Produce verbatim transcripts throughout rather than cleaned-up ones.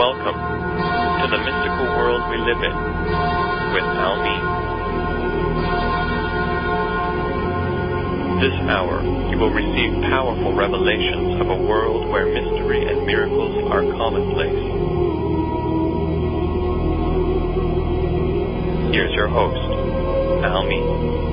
Welcome to the mystical world we live in with Almi. This hour, you will receive powerful revelations of a world where mystery and miracles are commonplace. Here's your host, Almi.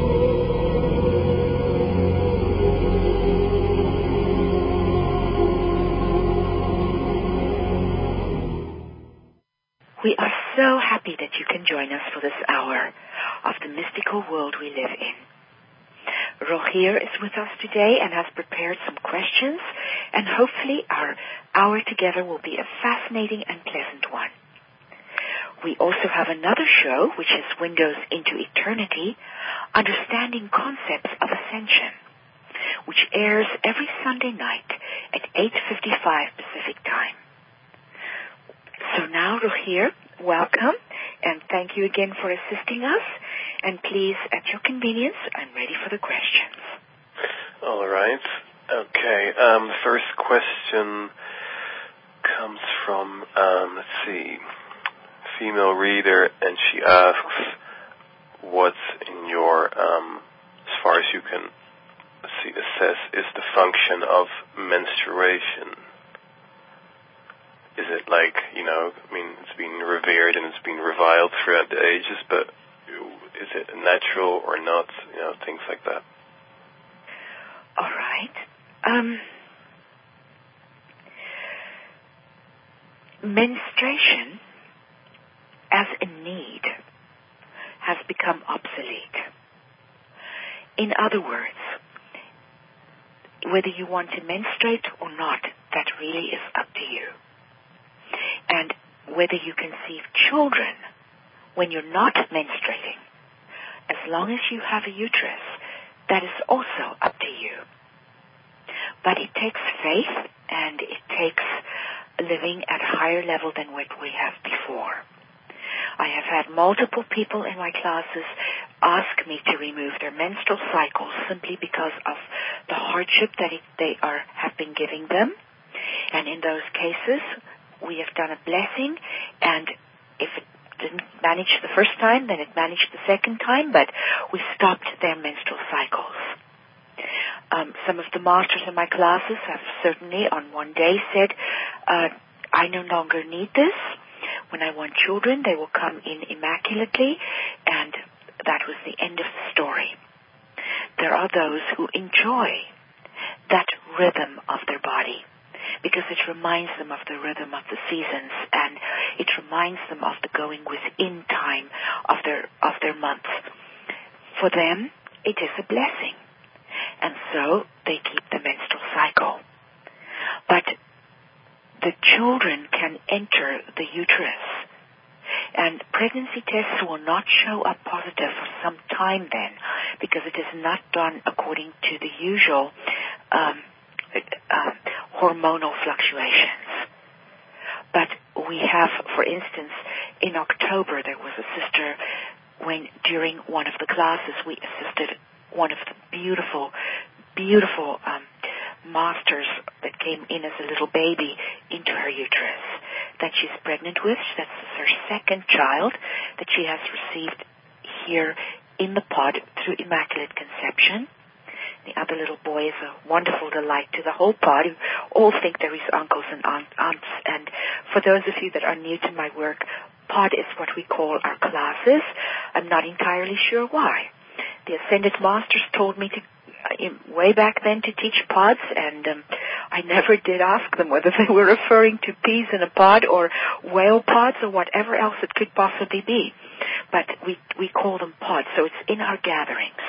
We are so happy that you can join us for this hour of the mystical world we live in. Rogier is with us today and has prepared some questions, and hopefully our hour together will be a fascinating and pleasant one. We also have another show, which is Windows into Eternity, Understanding Concepts of Ascension, which airs every Sunday night at eight fifty-five Pacific Time. So now, Rogier, welcome, and thank you again for assisting us. And please, at your convenience, I'm ready for the questions. All right. Okay. Um, the first question comes from, um, let's see, female reader, and she asks, what's in your, um, as far as you can see, assess, is the function of menstruation? Is it like, you know, I mean, it's been revered and it's been reviled throughout the ages, but is it natural or not? You know, things like that. All right. Um, menstruation as a need has become obsolete. In other words, whether you want to menstruate or not, that really is up to you. And whether you conceive children when you're not menstruating, as long as you have a uterus, that is also up to you. But it takes faith, and it takes living at a higher level than what we have before. I have had multiple people in my classes ask me to remove their menstrual cycles simply because of the hardship that it, they are have been giving them. And in those cases, we have done a blessing, and if it didn't manage the first time, then it managed the second time, but we stopped their menstrual cycles. Um, some of the masters in my classes have certainly on one day said, uh, I no longer need this. When I want children, they will come in immaculately, and that was the end of the story. There are those who enjoy that rhythm of their body, because it reminds them of the rhythm of the seasons, and it reminds them of the going within time of their of their month. For them, it is a blessing, and so they keep the menstrual cycle. But the children can enter the uterus, and pregnancy tests will not show up positive for some time then, because it is not done according to the usual um, uh, hormonal fluctuations. But we have, for instance, in October there was a sister when during one of the classes we assisted one of the beautiful, beautiful um, masters that came in as a little baby into her uterus that she's pregnant with. That's her second child that she has received here in the pod through Immaculate Conception. The other little boy is a wonderful delight to the whole pod, who all think they're his uncles and aunts. And for those of you that are new to my work, pod is what we call our classes. I'm not entirely sure why. The Ascended Masters told me to, uh, way back then, to teach pods, and um, I never did ask them whether they were referring to peas in a pod or whale pods or whatever else it could possibly be. But we, we call them pods, so it's in our gatherings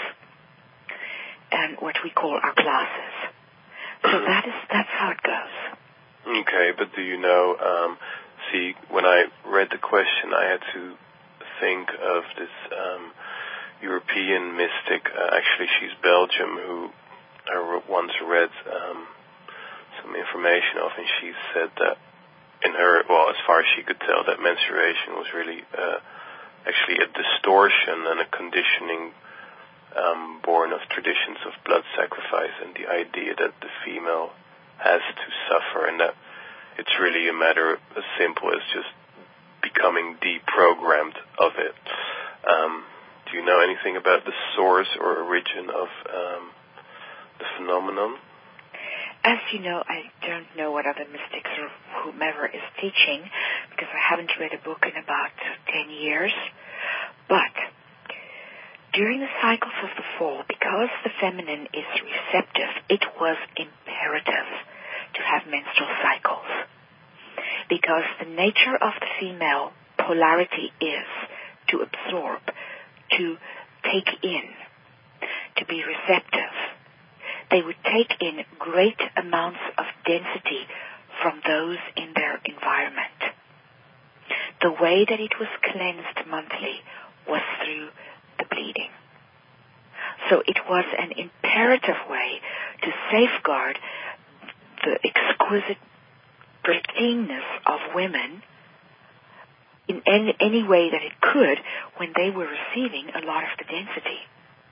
and what we call our classes. So that is that's how it goes. Okay, but do you know, um, see, when I read the question, I had to think of this um, European mystic, uh, actually she's Belgium, who I once read um, some information of, and she said that in her, well, as far as she could tell, that menstruation was really uh, actually a distortion and a conditioning Um, born of traditions of blood sacrifice and the idea that the female has to suffer, and that it's really a matter as simple as just becoming deprogrammed of it. Um, do you know anything about the source or origin of um, the phenomenon? As you know, I don't know what other mystics or whomever is teaching, because I haven't read a book in about ten years. But during the cycles of the fall, because the feminine is receptive, it was imperative to have menstrual cycles. Because the nature of the female polarity is to absorb, to take in, to be receptive. They would take in great amounts of density from those in their environment. The way that it was cleansed monthly was through the bleeding. So it was an imperative way to safeguard the exquisite pristineness of women in any, any way that it could when they were receiving a lot of the density.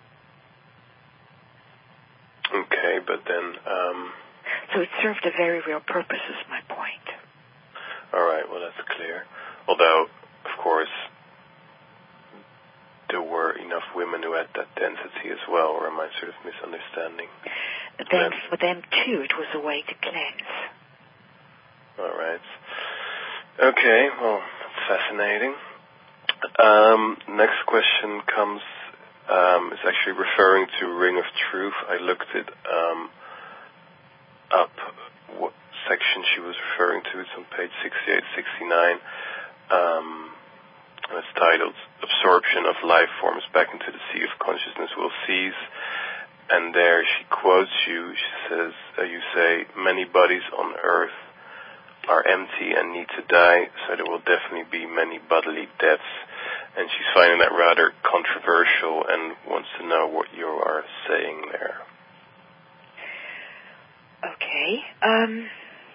Okay, but then... Um, so it served a very real purpose, is my point. All right, well, that's clear. Although, of course, there were enough women who had that density as well, or am I sort of misunderstanding? Then for them, too, it was a way to cleanse. All right. Okay, well, that's fascinating. Um, next question comes... Um, it's actually referring to Ring of Truth. I looked it um, up, what section she was referring to. It's on page sixty-eight, sixty-nine. Um, and it's titled, Absorption of Life Forms Back into the Sea of Consciousness Will Cease. And there she quotes you. She says, uh, you say, many bodies on earth are empty and need to die, so there will definitely be many bodily deaths. And she's finding that rather controversial and wants to know what you are saying there. Okay. Um,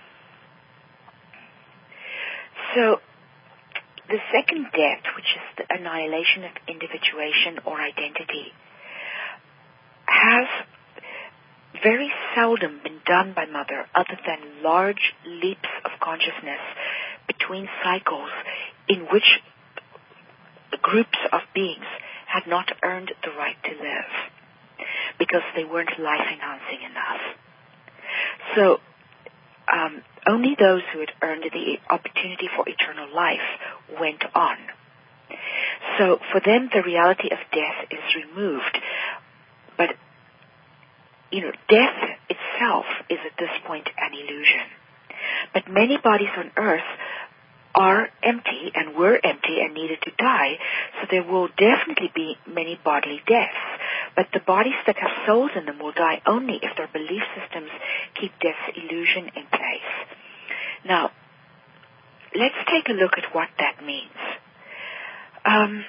so the second death, which is the annihilation of individuation or identity, has very seldom been done by Mother other than large leaps of consciousness between cycles in which groups of beings had not earned the right to live because they weren't life-enhancing enough. So um, only those who had earned the opportunity for eternal life went on. So for them, the reality of death is removed. But, you know, death itself is at this point an illusion. But many bodies on earth are empty and were empty and needed to die, so there will definitely be many bodily deaths. But the bodies that have souls in them will die only if their belief systems keep death's illusion in place. Now, let's take a look at what that means. Um,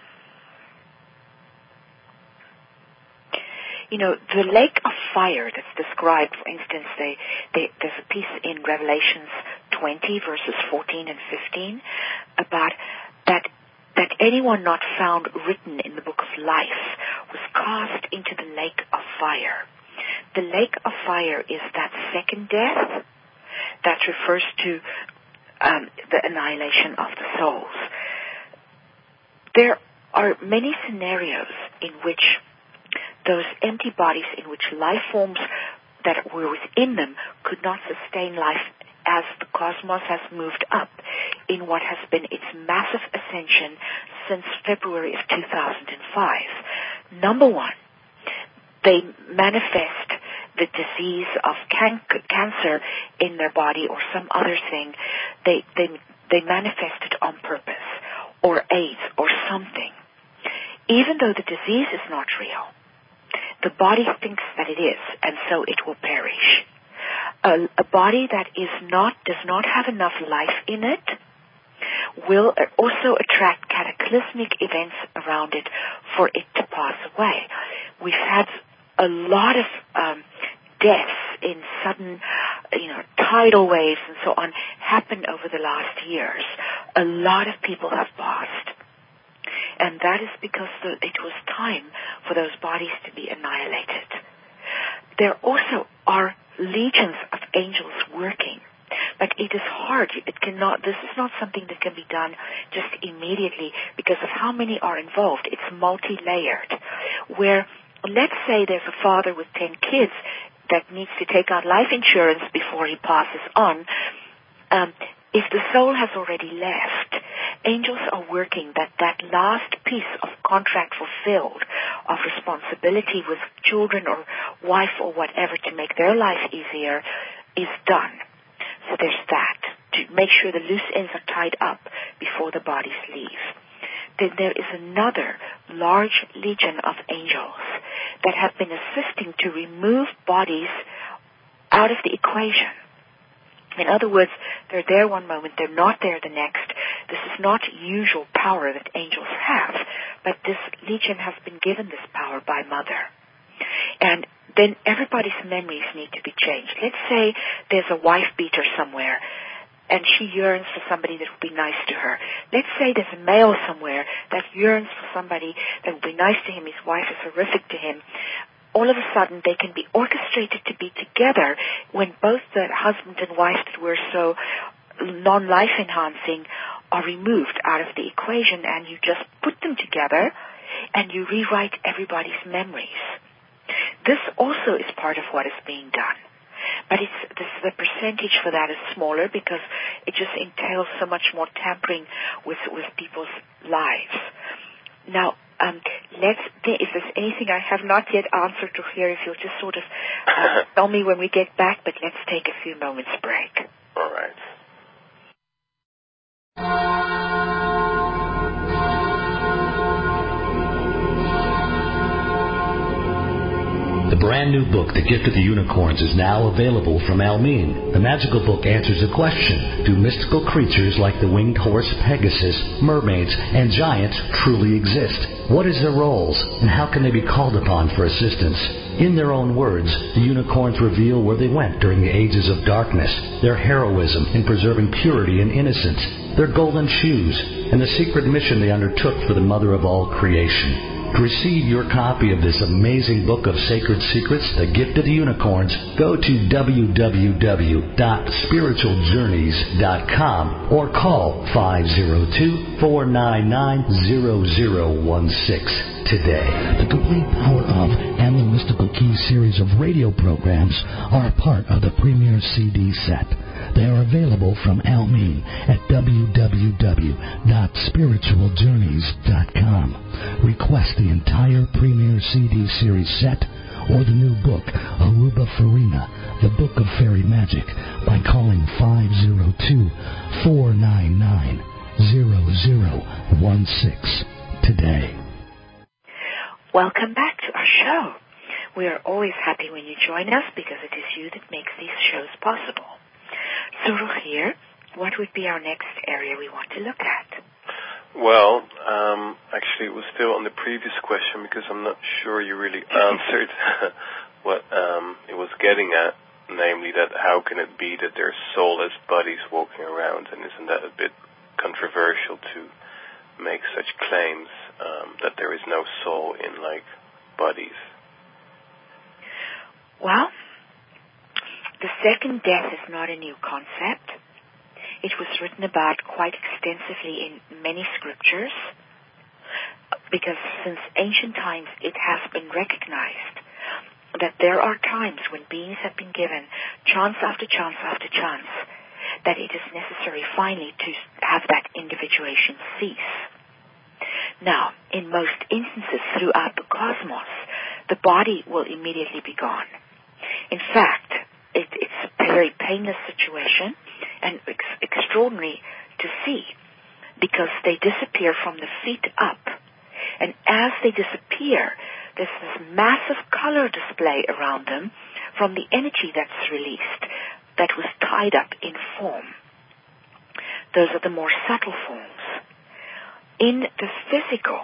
you know, the lake of fire that's described, for instance, they, they, there's a piece in Revelations twenty, verses fourteen and fifteen, about that that anyone not found written in the book of life was cast into the lake of fire. The lake of fire is that second death that refers to um, the annihilation of the souls. There are many scenarios in which those empty bodies, in which life forms that were within them could not sustain life as the cosmos has moved up in what has been its massive ascension since February of two thousand five. Number one, they manifest the disease of can- cancer in their body or some other thing. They, they, they manifest it on purpose, or AIDS, or something. Even though the disease is not real, the body thinks that it is, and so it will perish. A, a body that is not, does not have enough life in it will also attract cataclysmic events around it for it to pass away. We've had a lot of um, deaths in sudden, you know, tidal waves and so on happen over the last years. A lot of people have passed. And that is because the, it was time for those bodies to be annihilated. There also are legions of angels working, but it is hard. It cannot, this is not something that can be done just immediately because of how many are involved. It's multi-layered. Where, let's say there's a father with ten kids that needs to take out life insurance before he passes on. Um, if the soul has already left, angels are working that that last piece of contract fulfilled, of responsibility with children or wife or whatever to make their life easier, is done. So there's that, to make sure the loose ends are tied up before the bodies leave. Then there is another large legion of angels that have been assisting to remove bodies out of the equation. In other words, they're there one moment, they're not there the next. This is not usual power that angels have, but this legion has been given this power by Mother. And then everybody's memories need to be changed. Let's say there's a wife beater somewhere, and she yearns for somebody that would be nice to her. Let's say there's a male somewhere that yearns for somebody that would be nice to him. His wife is horrific to him. All of a sudden, they can be orchestrated to be together when both the husband and wife that were so non-life enhancing are removed out of the equation, and you just put them together and you rewrite everybody's memories. This also is part of what is being done. But it's, this, the percentage for that is smaller because it just entails so much more tampering with, with people's lives. Now, um, let's, if there's anything I have not yet answered to here, if you'll just sort of uh, tell me when we get back, but let's take a few moments break. All right. The brand new book, The Gift of the Unicorns, is now available from Almin. The magical book answers a question: do mystical creatures like the winged horse Pegasus, mermaids, and giants truly exist? What is their roles, and how can they be called upon for assistance? In their own words, the unicorns reveal where they went during the ages of darkness, their heroism in preserving purity and innocence, their golden shoes, and the secret mission they undertook for the mother of all creation. To receive your copy of this amazing book of sacred secrets, The Gift of the Unicorns, go to w w w dot spiritual journeys dot com or call five zero two, four nine nine, zero zero one six today. The complete Power of and the Mystical Key series of radio programs are a part of the Premier C D set. They are available from Almin at w w w dot spiritual journeys dot com. Request the entire Premier C D series set or the new book, Aruba Farina, The Book of Fairy Magic, by calling five zero two, four nine nine, zero zero one six today. Welcome back to our show. We are always happy when you join us because it is you that makes these shows possible. So, Rogier, what would be our next area we want to look at? Well, um, actually, it was still on the previous question because I'm not sure you really answered what um, it was getting at, namely that how can it be that there's soulless bodies walking around, and isn't that a bit controversial to make such claims um, that there is no soul in, like, bodies? Well, the second death is not a new concept. It was written about quite extensively in many scriptures because since ancient times it has been recognized that there are times when beings have been given chance after chance after chance that it is necessary finally to have that individuation cease. Now, in most instances throughout the cosmos, the body will immediately be gone. In fact, It, it's a very painless situation and ex- extraordinary to see because they disappear from the feet up. And as they disappear, there's this massive color display around them from the energy that's released that was tied up in form. Those are the more subtle forms. In the physical,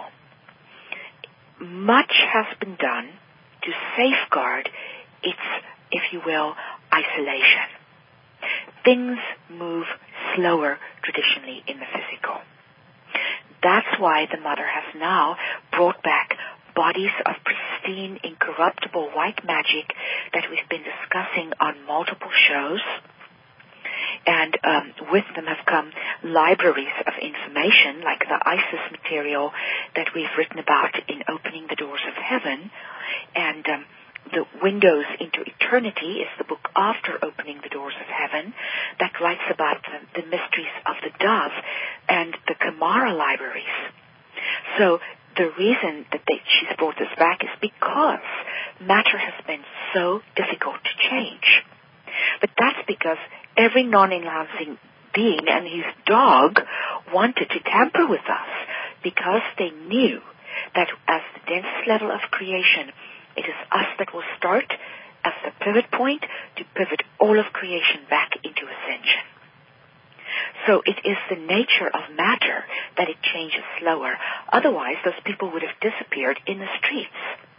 much has been done to safeguard its, if you will, isolation. Things move slower traditionally in the physical. That's why the Mother has now brought back bodies of pristine, incorruptible white magic that we've been discussing on multiple shows. And um, with them have come libraries of information, like the ISIS material that we've written about in Opening the Doors of Heaven. And um, the Windows into Eternity is the book after Opening the Doors of Heaven that writes about the, the mysteries of the dove and the Kamara libraries. So the reason that they, she's brought this back is because matter has been so difficult to change. But that's because every non-enhancing being and his dog wanted to tamper with us because they knew that as the densest level of creation, it is us that will start as the pivot point to pivot all of creation back into ascension. So it is the nature of matter that it changes slower. Otherwise, those people would have disappeared in the streets.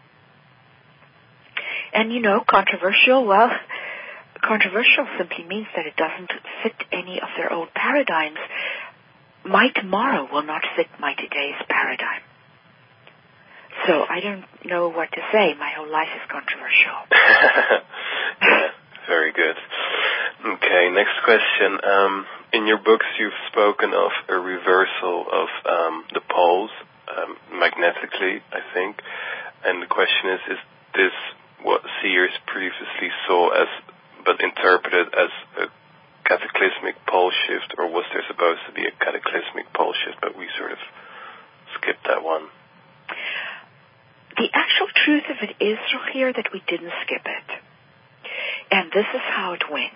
And, you know, controversial, well, controversial simply means that it doesn't fit any of their old paradigms. My tomorrow will not fit my today's paradigm. So I don't know what to say. My whole life is controversial. Yeah, very good. Okay, next question. Um, in your books, you've spoken of a reversal of um, the poles um, magnetically, I think. And the question is, is this what seers previously saw as, but interpreted as a cataclysmic pole shift, or was there supposed to be a cataclysmic pole shift, but we sort of skipped that one? The actual truth of it is, Rogier, that we didn't skip it. And this is how it went.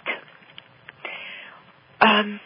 Um,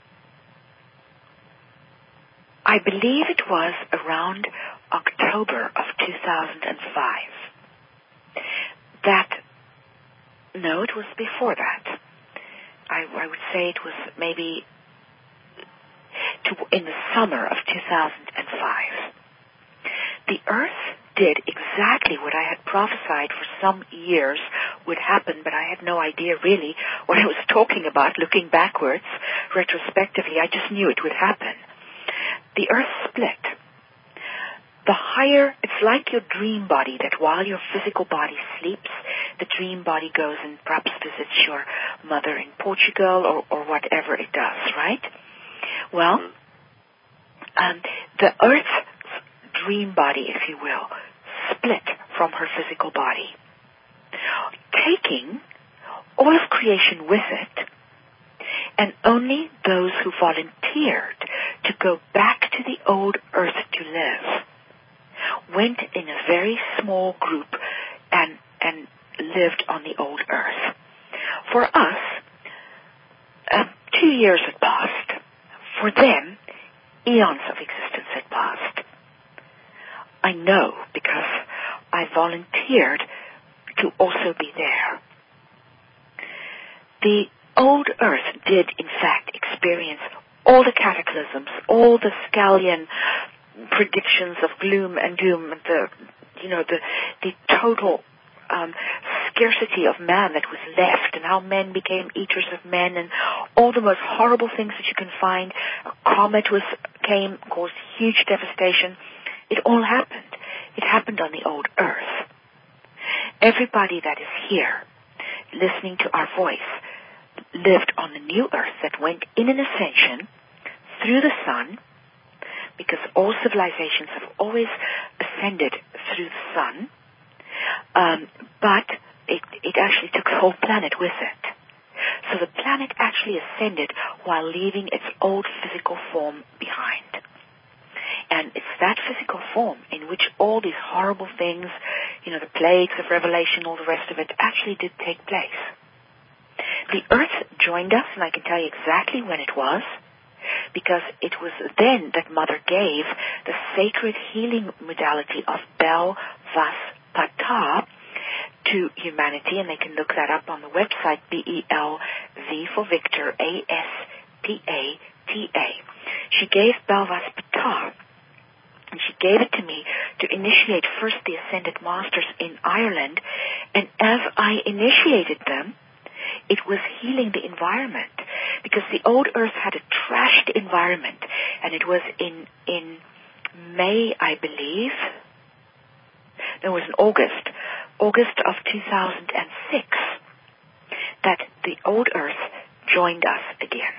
I believe it was around October of two thousand five. That, no, it was before that. I, I would say it was maybe to, in the summer of two thousand five. The Earth did exactly what I had prophesied for some years would happen, but I had no idea really what I was talking about looking backwards. Retrospectively, I just knew it would happen. The Earth split. The higher, it's like your dream body, that while your physical body sleeps, the dream body goes and perhaps visits your mother in Portugal or, or whatever it does, right? Well, um, the Earth's dream body, if you will, split from her physical body, taking all of creation with it, and only those who volunteered to go back to the old Earth to live went in a very small group and, and lived on the old Earth. For us, uh, two years had passed. For them, eons of existence had passed. I know because I volunteered to also be there. The old Earth did, in fact, experience all the cataclysms, all the Scalian predictions of gloom and doom, the, you know, the the total um, scarcity of man that was left, and how men became eaters of men, and all the most horrible things that you can find. A comet was came, caused huge devastation. It all happened. It happened on the old Earth. Everybody that is here, listening to our voice, lived on the new Earth that went in an ascension through the sun, because all civilizations have always ascended through the sun, um, but it, it actually took the whole planet with it. So the planet actually ascended while leaving its old physical form behind. And it's that physical form in which all these horrible things, you know, the plagues of Revelation, all the rest of it, actually did take place. The Earth joined us, and I can tell you exactly when it was, because it was then that Mother gave the sacred healing modality of Bel Vas Patah to humanity, and they can look that up on the website, B E L V for Victor, A S P A T A. She gave Bel Vas Patah, and she gave it to me to initiate first the Ascended Masters in Ireland, and as I initiated them, it was healing the environment, because the old Earth had a trashed environment, and it was in in May, I believe. There was in August, August of two thousand six, that the old Earth joined us again.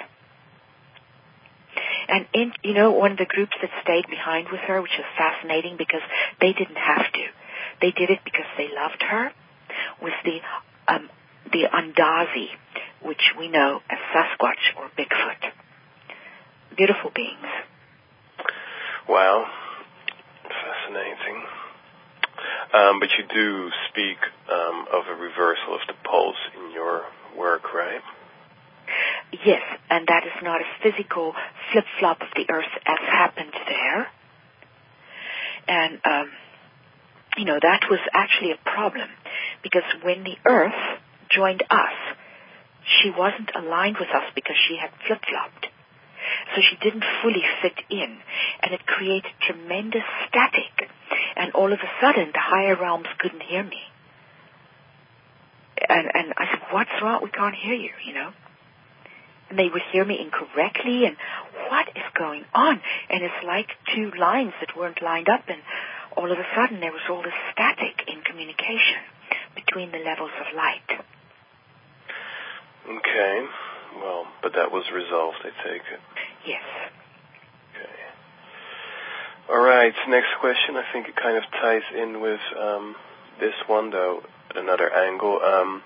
And, in, you know, one of the groups that stayed behind with her, which was fascinating because they didn't have to. They did it because they loved her, was the um, the Andazi, which we know as Sasquatch or Bigfoot. Beautiful beings. Wow. Fascinating. Um, but you do speak um, of a reversal of the poles in your work, right? Yes, and that is not a physical flip-flop of the earth as happened there. And, um, you know, that was actually a problem because when the earth joined us, she wasn't aligned with us because she had flip-flopped. So she didn't fully fit in, and it created tremendous static. And all of a sudden, the higher realms couldn't hear me. And, and I said, what's wrong? We can't hear you, you know. And they would hear me incorrectly, and what is going on? And it's like two lines that weren't lined up, and all of a sudden there was all this static in communication between the levels of light. Okay. Well, but that was resolved, I take it. Yes. Okay. All right, next question. I think it kind of ties in with um, this one, though, at another angle. Um,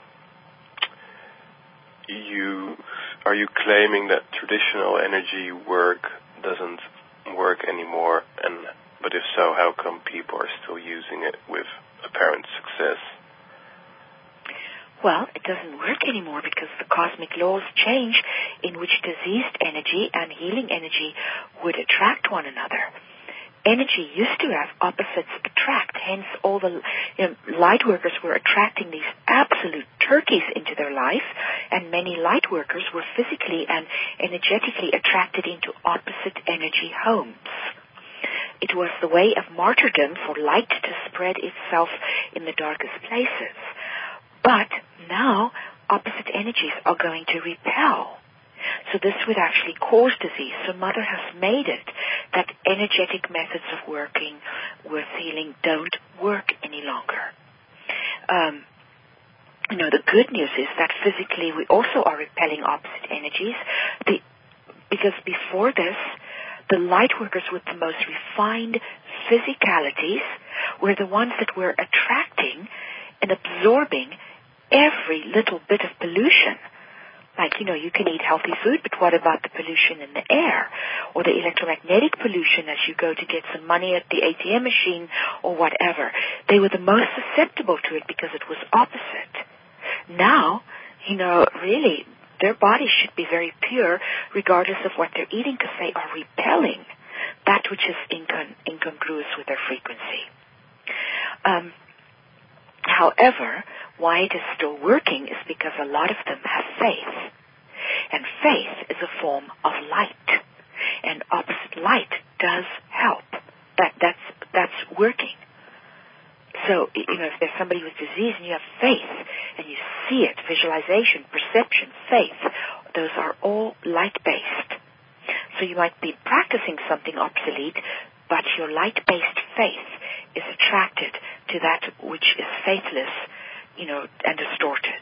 you are you claiming that traditional energy work doesn't work anymore? And but if so, how come people are still using it with apparent success? Well, it doesn't work anymore because the cosmic laws change in which diseased energy and healing energy would attract one another. Energy used to have opposites attract, hence all the you know, light workers were attracting these absolute turkeys into their life, and many light workers were physically and energetically attracted into opposite energy homes. It was the way of martyrdom for light to spread itself in the darkest places. But now, opposite energies are going to repel. So this would actually cause disease. So Mother has made it that energetic methods of working with healing don't work any longer. Um, you know, the good news is that physically we also are repelling opposite energies. The, because before this, the light workers with the most refined physicalities were the ones that were attracting and absorbing every little bit of pollution. Like, you know, you can eat healthy food, but what about the pollution in the air? Or the electromagnetic pollution as you go to get some money at the A T M machine or whatever. They were the most susceptible to it because it was opposite. Now, you know, really, their bodies should be very pure regardless of what they're eating because they are repelling that which is incon- incongruous with their frequency. Um, however, why it is still working is because a lot of them have faith. And faith is a form of light. And opposite light does help. That, that's, that's working. So, you know, if there's somebody with disease and you have faith and you see it, visualization, perception, faith, those are all light-based. So you might be practicing something obsolete, but your light-based faith is attracted to that which is faithless, you know, and distorted.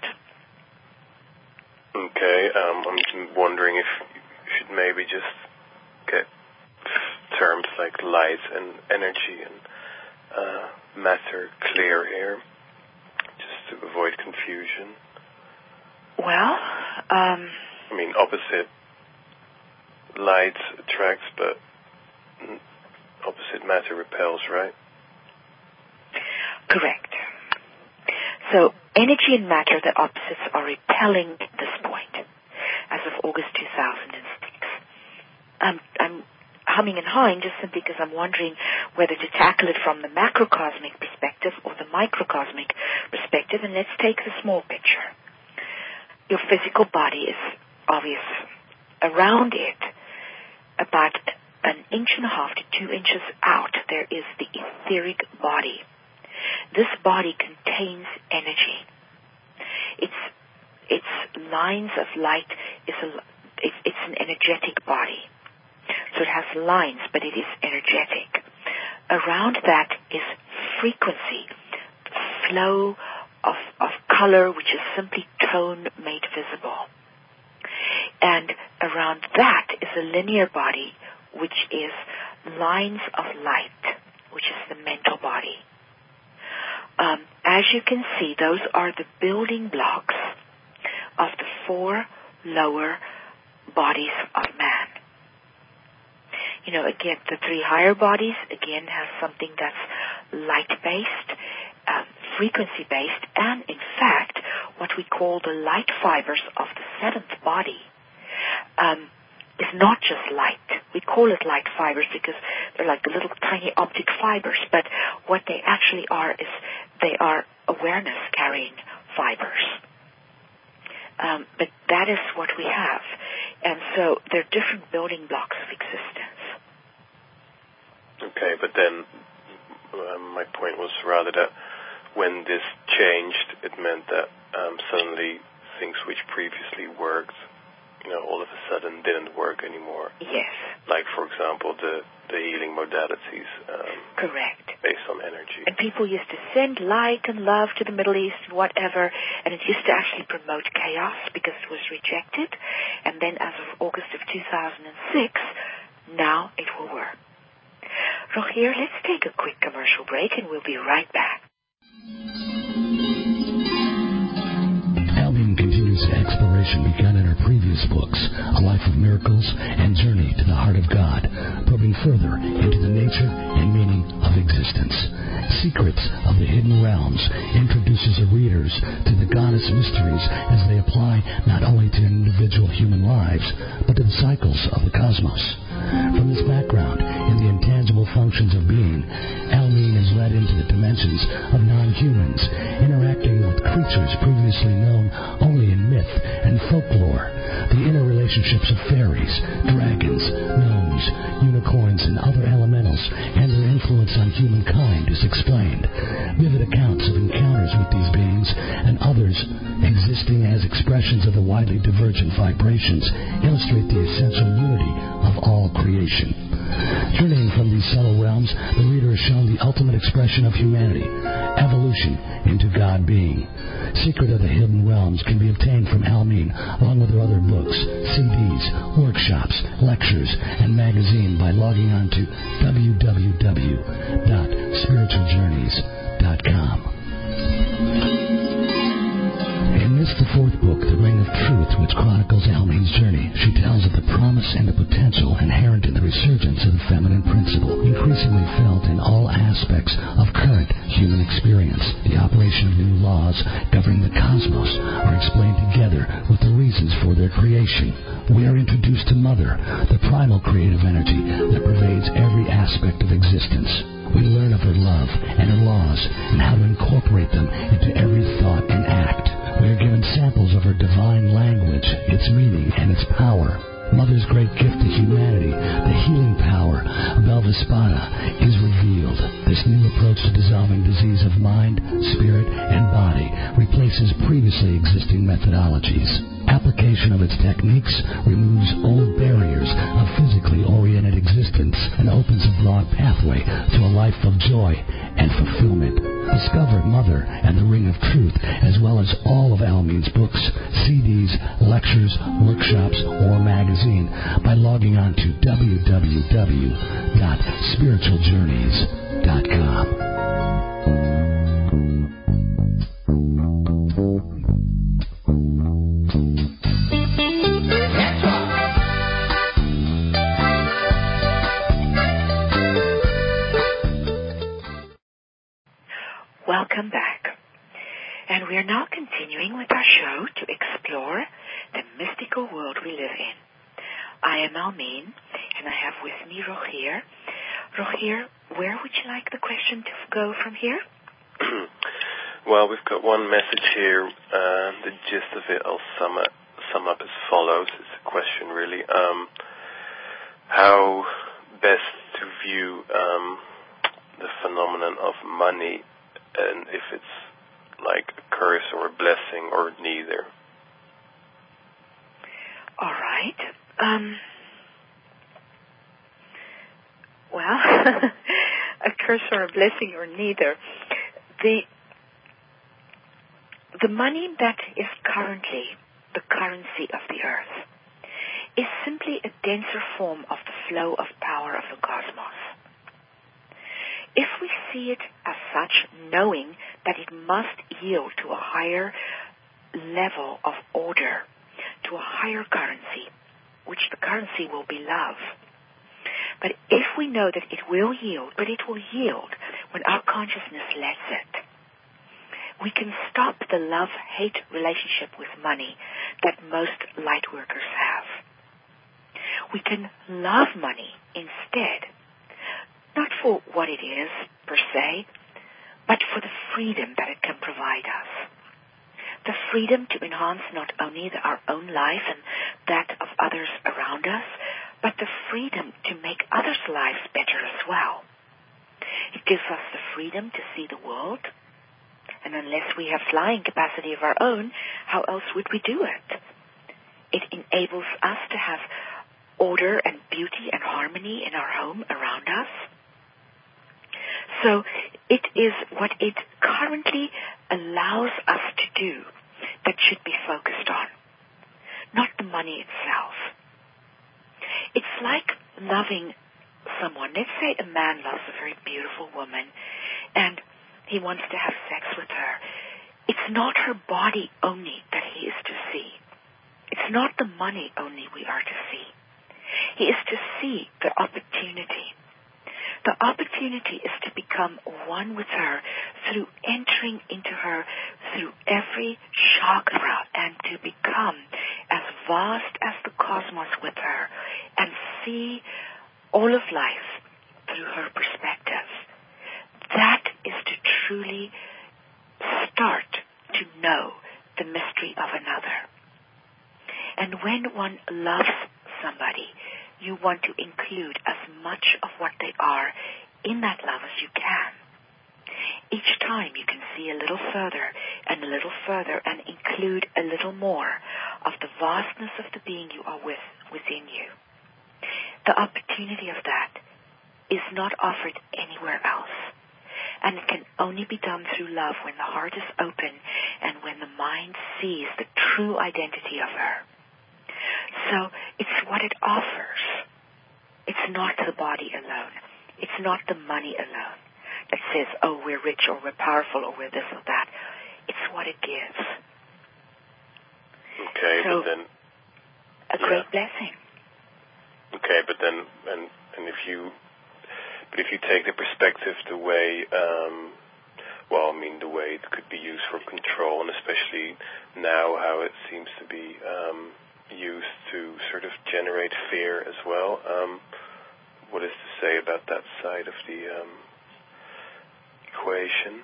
Okay, um, I'm wondering if you should maybe just get terms like light and energy and uh, matter clear here, just to avoid confusion. Well, um... I mean, opposite light attracts, but opposite matter repels, right? Correct. So energy and matter, the opposites are repelling at this point, as of August two thousand six. Um, I'm humming and hawing just simply because I'm wondering whether to tackle it from the macrocosmic perspective or the microcosmic perspective, and let's take the small picture. Your physical body is obvious. Around it, about an inch and a half to two inches out, there is the etheric body. This body contains energy. Its its lines of light is a it's, it's an energetic body. So it has lines, but it is energetic. Around that is frequency, flow of of color, which is simply tone made visible. And around that is a linear body, which is lines of light, which is the mental body. Um, as you can see, those are the building blocks of the four lower bodies of man. You know, again, the three higher bodies, again, have something that's light-based, um, frequency-based, and, in fact, what we call the light fibers of the seventh body um, is not just light. We call it light fibers because they're like the little tiny optic fibers, but what they actually are is they are awareness-carrying fibers. Um, but that is what we have. And so they're different building blocks of existence. Okay, but then um, my point was rather that when this changed, it meant that um, suddenly things which previously worked, you know, all of a sudden didn't work anymore. Yes. Like, for example, the, the healing modalities. Um, Correct. Based on energy. And people used to send light and love to the Middle East and whatever, and it used to actually promote chaos because it was rejected. And then as of August of two thousand six, now it will work. Rogier, let's take a quick commercial break and we'll be right back. Almin continues the exploration begun in her previous books, A Life of Miracles and Journey to the Heart of God, probing further into the nature and meaning of existence. Secrets of the Hidden Realms introduces her readers to the goddess mysteries as they apply not only to individual human lives, but to the cycles of the cosmos. From this background in the intangible functions of being, Almin is led into the dimensions of non-humans, interacting with creatures previously known only in myth and folklore. The inner relationships of fairies, dragons, gnomes, unicorns, and other elementals, and their influence on humankind is explained. Vivid accounts of encounters with these beings and others existing as expressions of the widely divergent vibrations illustrate the essential unity of all creation. Journeying from these subtle realms, the reader is shown the ultimate expression of humanity, evolution into God being. Secret of the Hidden Realms can be obtained from Almin, along with her other books, C Ds, workshops, lectures, and magazine by logging on to w w w dot spiritual journeys dot com. In this, the fourth book, The Ring of Truth, which chronicles Almin's journey, she tells of the promise and the potential inherent in the resurgence of the feminine principle, increasingly felt in all aspects of current human experience. The operation of new laws governing the cosmos are explained together with the reasons for their creation. We are introduced to Mother, the primal creative energy that pervades every aspect of existence. We learn of her love and her laws and how to incorporate them into every thought and act. We are given samples of her divine language, its meaning, and its power. Mother's great gift to humanity, the healing power of Belvespada, is revealed. This new approach to dissolving disease of mind, spirit, and body replaces previously existing methodologies. Application of its techniques removes old barriers of physically oriented existence and opens a broad pathway to a life of joy and fulfillment. Discover Mother and the Ring of Truth, as well as all of Almin's books, C Ds, lectures, workshops, or magazine by logging on to w w w dot spiritual journeys dot com. Welcome back. And we are now continuing with our show to explore the mystical world we live in. I am Almin, and I have with me Rogier. Rogier, where would you like the question to go from here? Well, we've got one message here. Uh, the gist of it, I'll sum up, sum up as follows. It's a question, really. Um, how best to view um, the phenomenon of money, and if it's like a curse or a blessing or neither. All right. Um, well, a curse or a blessing or neither. The the money that is currently the currency of the earth denser form of the flow of power of the cosmos. If we see it as such, knowing that it must yield to a higher level of order, to a higher currency, which the currency will be love. But if we know that it will yield, but it will yield when our consciousness lets it, we can stop the love-hate relationship with money that most light workers have. We can love money instead, not for what it is per se, but for the freedom that it can provide us. The freedom to enhance not only the, our own life and that of others around us, but the freedom to make others' lives better as well. It gives us the freedom to see the world, and unless we have flying capacity of our own, how else would we do it? It enables us to have order and beauty and harmony in our home around us. So it is what it currently allows us to do that should be focused on, not the money itself. It's like loving someone. Let's say a man loves a very beautiful woman and he wants to have sex with her. It's not her body only that he is to see. It's not the money only we are to see. He is to see the opportunity. The opportunity is to become one with her through entering into her through every chakra and to become as vast as the cosmos with her and see all of life through her perspective. That is to truly start to know the mystery of another. And when one loves somebody, you want to include as much of what they are in that love as you can. Each time you can see a little further and a little further and include a little more of the vastness of the being you are with within you. The opportunity of that is not offered anywhere else. And it can only be done through love when the heart is open and when the mind sees the true identity of her. So it's what it offers. It's not the body alone. It's not the money alone that says, oh, we're rich or we're powerful or we're this or that. It's what it gives. Okay, so, but then... A yeah. great blessing. Okay, but then, and, and if you... But if you take the perspective the way, um, well, I mean, the way it could be used for control, and especially now how it seems to be um, used to sort of generate fear as well, um, what is to say about that side of the um, equation?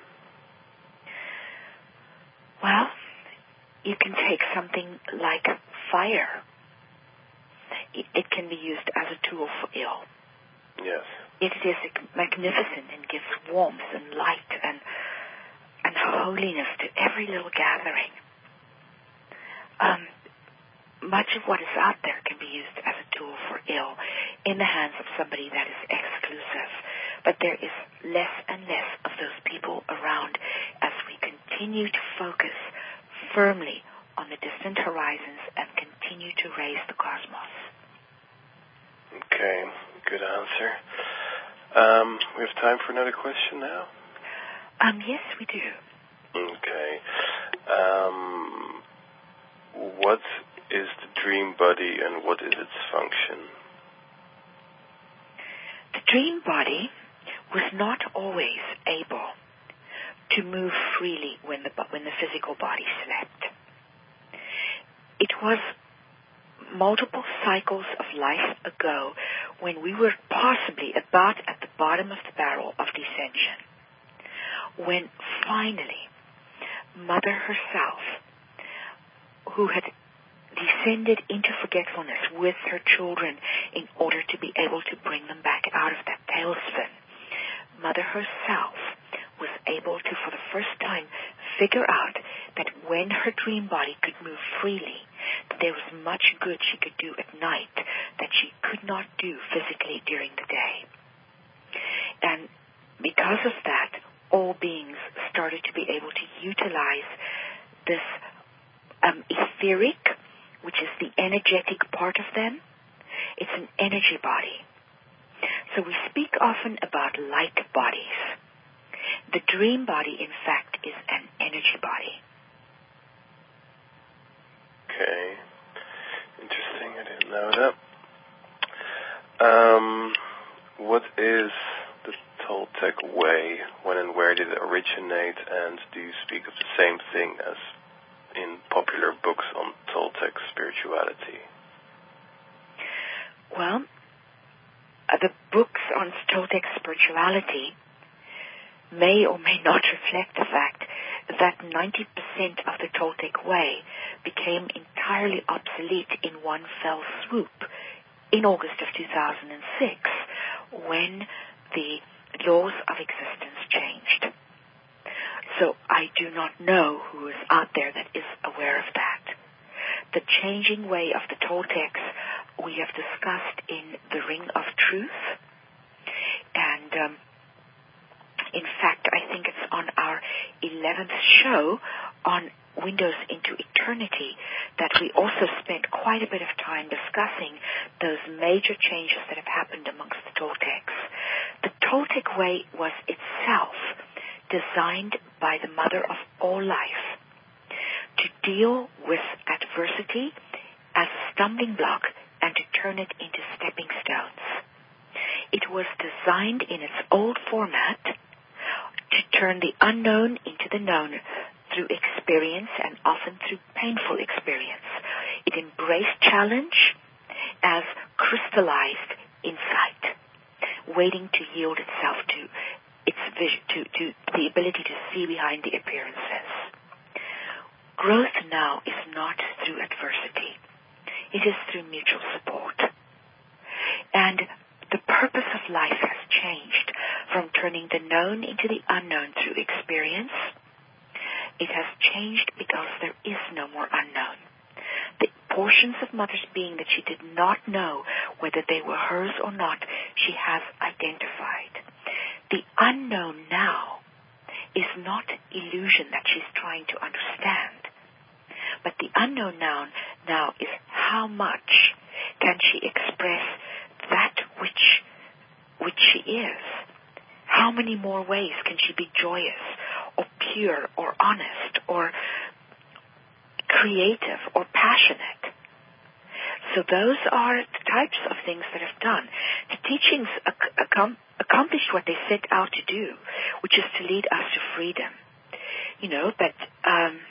Well, you can take something like fire. It, it can be used as a tool for ill. Yes. It is magnificent and gives warmth and light and and holiness to every little gathering. Um, much of what is out there can be used as a tool for ill in the hands of somebody that is exclusive. But there is less and less of those people around as we continue to focus firmly on the distant horizons and continue to raise the cosmos. Okay, good answer. Um, we have time for another question now? Um, yes, we do. Okay. Um, what is the dream body and what is its function? The dream body was not always able to move freely when the when the physical body slept. It was multiple cycles of life ago when we were possibly about at the bottom of the barrel of descension, when finally Mother herself, who had descended into forgetfulness with her children in order to be able to bring them back out of that tailspin, Mother herself was able to, for the first time, figure out that when her dream body could move freely, that there was much good she could do at night that she could not do physically during the day. And because of that, all beings started to be able to utilize this um, etheric, which is the energetic part of them. It's an energy body. So we speak often about light bodies. The dream body, in fact, is an energy body. Okay. Interesting. I didn't know that. Um, what is the Toltec way? When and where did it originate? And do you speak of the same thing as in popular books on Toltec spirituality? Well, uh, the books on Toltec spirituality may or may not reflect the fact that ninety percent of the Toltec way became entirely obsolete in one fell swoop in August of two thousand six when the laws of existence changed. So I do not know who is out there that is aware of that. The changing way of the Toltecs we have discussed in the Ring of Truth, and um, in fact, I think it's on our eleventh show on Windows into Eternity that we also spent quite a bit of time discussing those major changes that have happened amongst the Toltecs. The Toltec way was itself designed by the mother of all life to deal with adversity as a stumbling block and to turn it into stepping stones. It was designed in its old format to turn the unknown into the known through experience and often through painful experience. It embraced challenge as crystallized insight, waiting to yield itself to its vision, to, to the ability to see behind the appearances. Growth now is not through adversity. It is through mutual support. And the purpose of life has changed from turning the known into the unknown through experience. It has changed because there is no more unknown. The portions of Mother's being that she did not know whether they were hers or not, she has identified. The unknown now is not illusion that she's trying to understand. But the unknown now, now is how much can she express that which which she is. How many more ways can she be joyous or pure or honest or creative or passionate? So those are the types of things that have done. The teachings ac- accomplished what they set out to do, which is to lead us to freedom. You know, but um,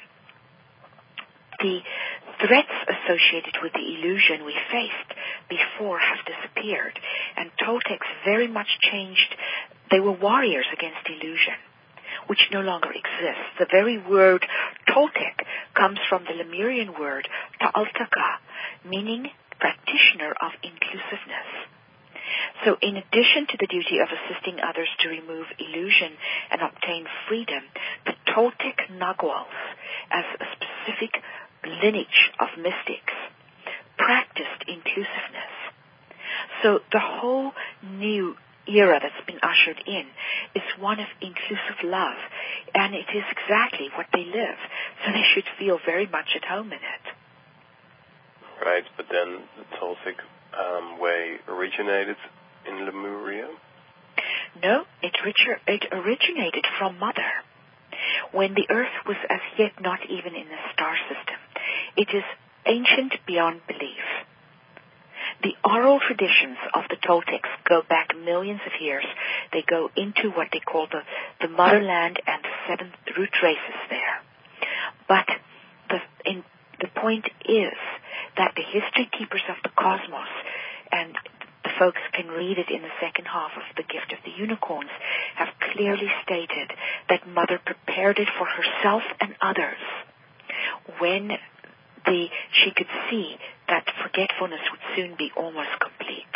the threats associated with the illusion we faced before have disappeared, and Toltecs very much changed. They were warriors against illusion, which no longer exists. The very word Toltec comes from the Lemurian word Ta'altaka, meaning practitioner of inclusiveness. So in addition to the duty of assisting others to remove illusion and obtain freedom, the Toltec Naguals, as a specific lineage of mystics, practiced inclusiveness. So the whole new era that's been ushered in is one of inclusive love, and it is exactly what they live. So they should feel very much at home in it. Right, but then the Toltec um, way originated in Lemuria? No, it, richer, it originated from Mother, when the Earth was as yet not even in the star system. It is ancient beyond belief. The oral traditions of the Toltecs go back millions of years. They go into what they call the, the motherland and the seven root races there. But the, in, the point is that the history keepers of the cosmos, and the folks can read it in the second half of The Gift of the Unicorns, have clearly stated that Mother prepared it for herself and others when the, she could see that forgetfulness would soon be almost complete.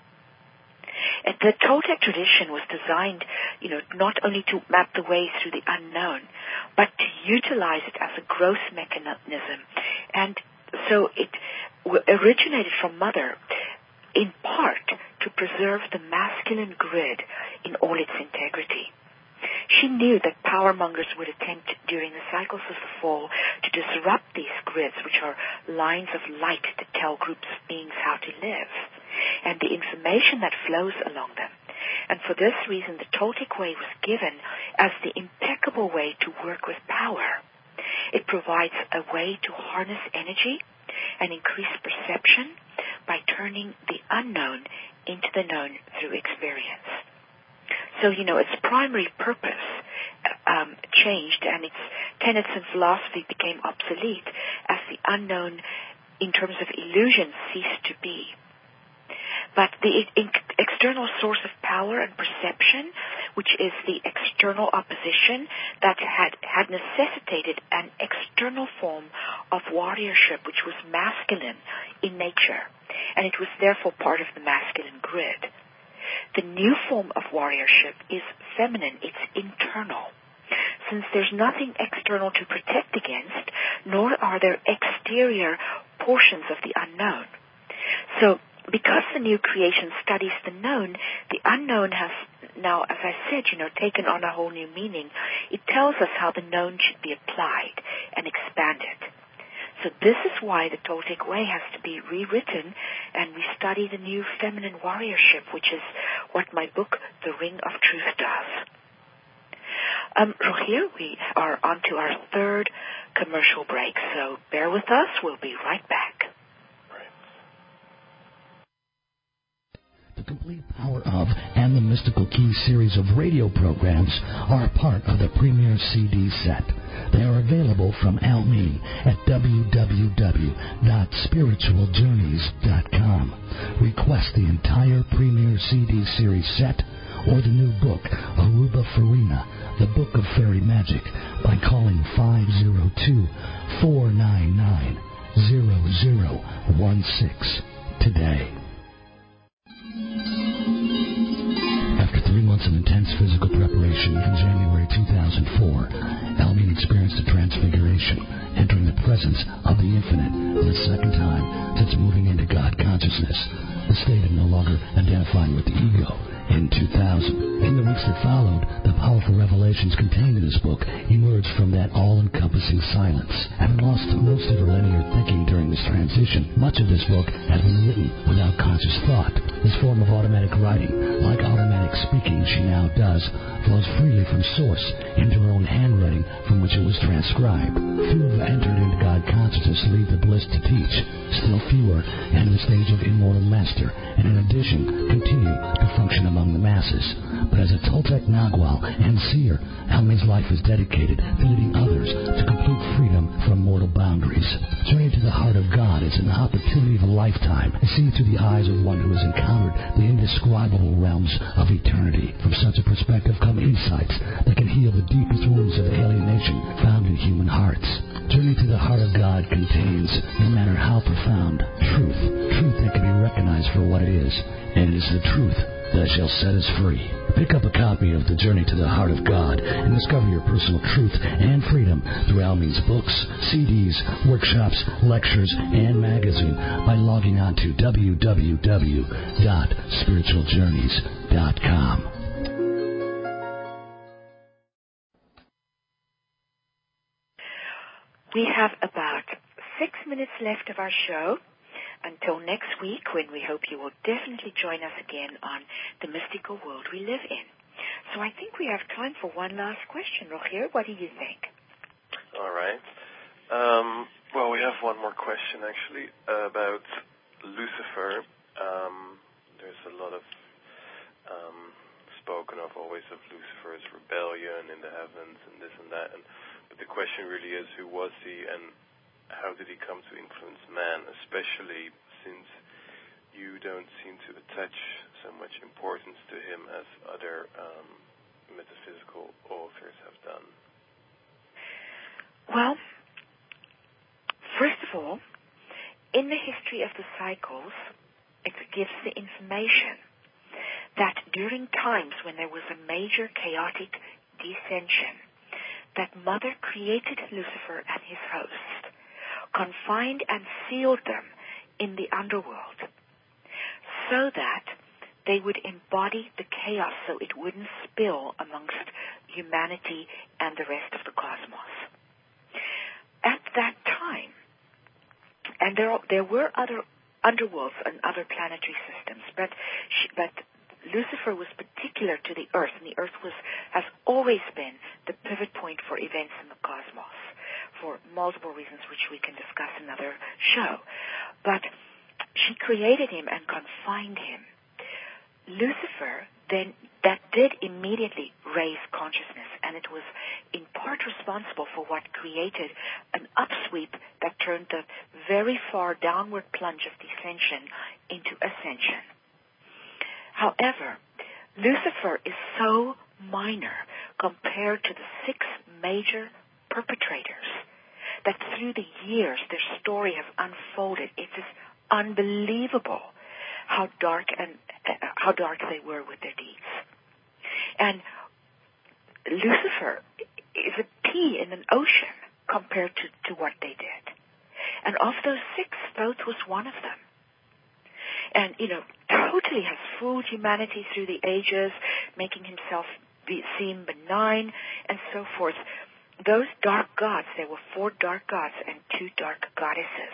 And the Toltec tradition was designed, you know, not only to map the way through the unknown, but to utilize it as a growth mechanism. And so it originated from Mother, in part to preserve the masculine grid in all its integrity. She knew that power mongers would attempt during the cycles of the fall to disrupt these grids, which are lines of light to tell groups of beings how to live. and the information that flows along them. And for this reason, the Toltec way was given as the impeccable way to work with power. It provides a way to harness energy and increase perception by turning the unknown into the known through experience. So, you know, its primary purpose um, changed, and its tenets and philosophy became obsolete as the unknown in terms of illusion ceased to be. But the in- external source of power and perception, which is the external opposition that had, had necessitated an external form of warriorship, which was masculine in nature, and it was therefore part of the masculine grid. The new form of warriorship is feminine, it's internal. Since there's nothing external to protect against, nor are there exterior portions of the unknown. So, because the new creation studies the known, the unknown has now, as I said, you know, taken on a whole new meaning. It tells us how the known should be applied and expanded. So this is why the Toltec way has to be rewritten, and we study the new feminine warriorship, which is what my book, The Ring of Truth, does. Um, Rogier, we are on to our third commercial break, so bear with us. We'll be right back. The Complete Power of and the Mystical Key series of radio programs are part of the Premier C D set. They are available from Almin at w w w dot spiritual journeys dot com. Request the entire Premier C D series set or the new book, Aruba Farina, The Book of Fairy Magic, by calling five oh two, four nine nine, zero zero one six today. After three months of intense physical preparation in January two thousand four, Almin experienced a transfiguration, entering the presence of the infinite for the second time since moving into God consciousness, the state of no longer identifying with the ego. In two thousand. In the weeks that followed, the powerful revelations contained in this book emerged from that all-encompassing silence. Having lost most of her linear thinking during this transition, much of this book had been written without conscious thought. This form of automatic writing, like automatic speaking she now does, flows freely from source into her own handwriting from which it was transcribed. Few have entered into God consciousness to leave the bliss to teach. Still fewer enter the stage of immortal master, and in addition, continue to function among the masses. But as a Toltec Nagual and seer, Almin's life is dedicated to leading others to complete freedom from mortal boundaries. Journey to the heart of God is an opportunity of a lifetime to see through the eyes of one who has encountered the indescribable realms of eternity. From such a perspective come insights that can heal the deepest wounds of alienation found in human hearts. Journey to the heart of God contains, no matter how profound, truth, truth that can be recognized for what it is, and it is the truth that shall set us free. Pick up a copy of The Journey to the Heart of God and discover your personal truth and freedom through Almin's books, C Ds, workshops, lectures, and magazine by logging on to w w w dot spiritual journeys dot com. We have about six minutes left of our show until next week, when we hope you will definitely join us again on the mystical world we live in. So I think we have time for one last question. Rogier, what do you think? All right. Um, well, we have one more question, actually, uh, about Lucifer. Um, there's a lot of um, spoken of always of Lucifer's rebellion in the heavens and this and that. And, but the question really is, who was he, and how did he come to influence man, especially since you don't seem to attach so much importance to him as other um, metaphysical authors have done? Well, first of all, in the history of the cycles, it gives the information that during times when there was a major chaotic descension, that Mother created Lucifer and his host, confined and sealed them in the underworld, so that they would embody the chaos so it wouldn't spill amongst humanity and the rest of the cosmos. At that time, and there, there were other underworlds and other planetary systems, but she, but Lucifer was particular to the Earth, and the Earth was has always been the pivot point for events in the cosmos, for multiple reasons which we can discuss in another show. But she created him and confined him. Lucifer then, that did immediately raise consciousness, and it was in part responsible for what created an upsweep that turned the very far downward plunge of descension into ascension. However, Lucifer is so minor compared to the six major perpetrators that through the years their story has unfolded. It is unbelievable how dark and uh, how dark they were with their deeds. And Lucifer is a pea in an ocean compared to, to what they did. And of those six, Thoth was one of them. And, you know, totally has fooled humanity through the ages, making himself be, seem benign and so forth. Those dark gods, there were four dark gods and two dark goddesses,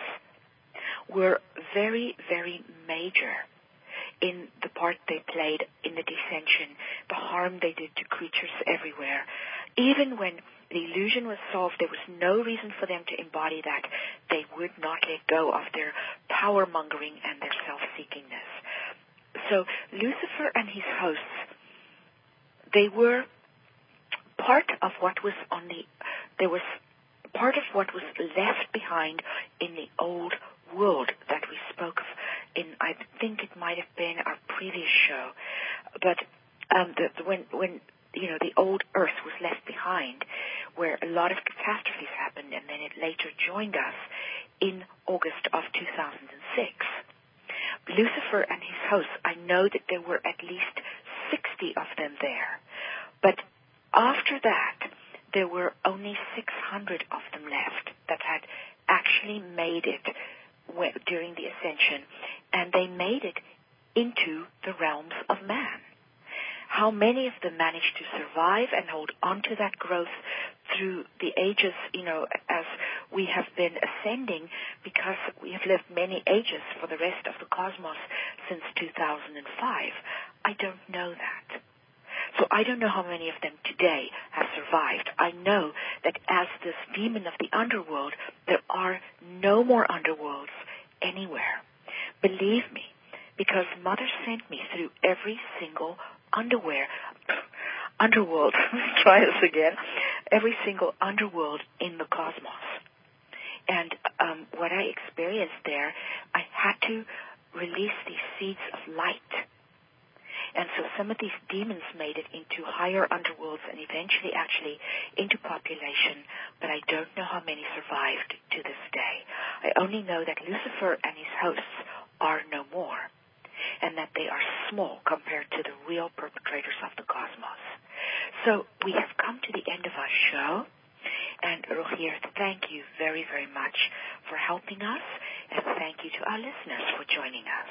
were very, very major in the part they played in the descension, the harm they did to creatures everywhere. Even when the illusion was solved, there was no reason for them to embody that. They would not let go of their power-mongering and their self-seekingness. So Lucifer and his hosts, they were part of what was on the, there was part of what was left behind in the old world that we spoke of in, I think it might have been our previous show, but um, the, the, when, when, you know, the old Earth was left behind, where a lot of catastrophes happened, and then it later joined us in August of two thousand six. Lucifer and his hosts, I know that there were at least sixty of them there, but after that, there were only six hundred of them left that had actually made it during the ascension, and they made it into the realms of man. How many of them managed to survive and hold on to that growth through the ages, you know, as we have been ascending, because we have lived many ages for the rest of the cosmos since two thousand five. I don't know that. So I don't know how many of them today have survived. I know that as this demon of the underworld, there are no more underworlds anywhere. Believe me, because Mother sent me through every single underwear, underworld, let's try this again, every single underworld in the cosmos. And um, what I experienced there, I had to release these seeds of light. And so some of these demons made it into higher underworlds and eventually actually into population, but I don't know how many survived to this day. I only know that Lucifer and his hosts are no more, and that they are small compared to the real perpetrators of the cosmos. So we have come to the end of our show, and Rogier, thank you very, very much for helping us, and thank you to our listeners for joining us.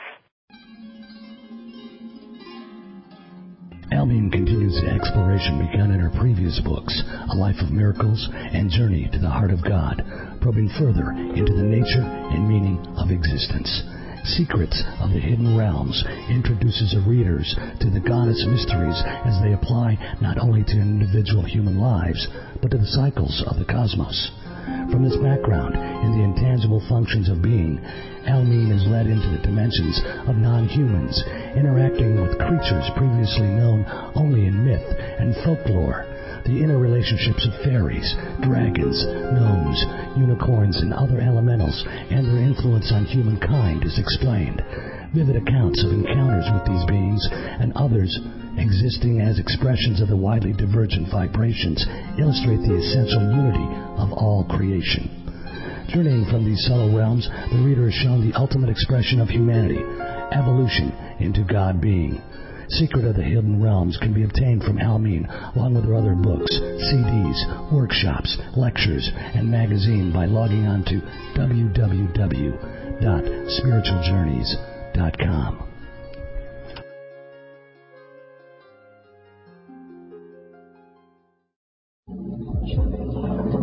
Almeen continues the exploration begun in her previous books, A Life of Miracles and Journey to the Heart of God, probing further into the nature and meaning of existence. Secrets of the Hidden Realms introduces her readers to the goddess mysteries as they apply not only to individual human lives, but to the cycles of the cosmos. From this background in the intangible functions of being, Almeen is led into the dimensions of non-humans, interacting with creatures previously known only in myth and folklore. The inner relationships of fairies, dragons, gnomes, unicorns, and other elementals, and their influence on humankind is explained. Vivid accounts of encounters with these beings and others existing as expressions of the widely divergent vibrations illustrate the essential unity of all creation. Journeying from these subtle realms, the reader is shown the ultimate expression of humanity, evolution into God being. Secret of the Hidden Realms can be obtained from Almeen, along with her other books, C Ds, workshops, lectures, and magazine by logging on to w w w dot spiritual journeys dot com.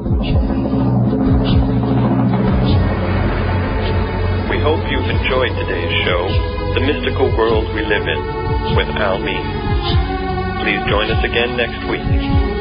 We hope you've enjoyed today's the mystical world we live in with Al Mean. Please join us again next week.